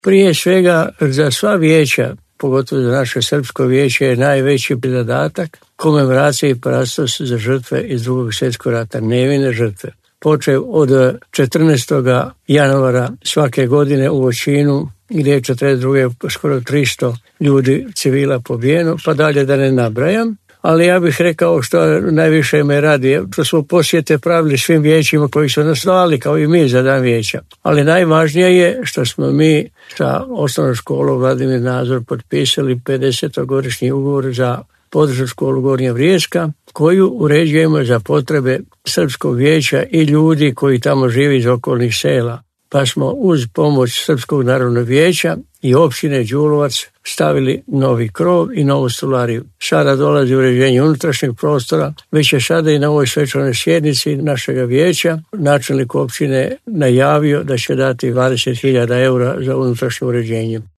Prije svega za sva vijeća, pogotovo za naše srpsko vijeće, je najveći zadatak komemoracije i prastos za žrtve iz Drugog svjetskog rata, nevine žrtve. Počev od 14. januara svake godine u Voćinu, gdje je 42. skoro 300 ljudi civila pobijeno, pa dalje da ne nabrajam. Ali ja bih rekao što najviše me radi, što smo posjete pravili svim vijećima koji su nas zvali, kao i mi za dan vijeća. Ali najvažnije je što smo mi sa osnovnom školom Vladimir Nazor potpisali 50-godišnji ugovor za područnu školu Gornja Vrijeska, koju uređujemo za potrebe Srpskog vijeća i ljudi koji tamo živi iz okolnih sela. Pa smo uz pomoć Srpskog narodnog vijeća i općine Đulovac stavili novi krov i novu stolariju. Sada dolazi uređenje unutrašnjeg prostora, već je sada i na ovoj svečanoj sjednici našega vijeća načelnik općine najavio da će dati 20.000 eura za unutrašnje uređenje.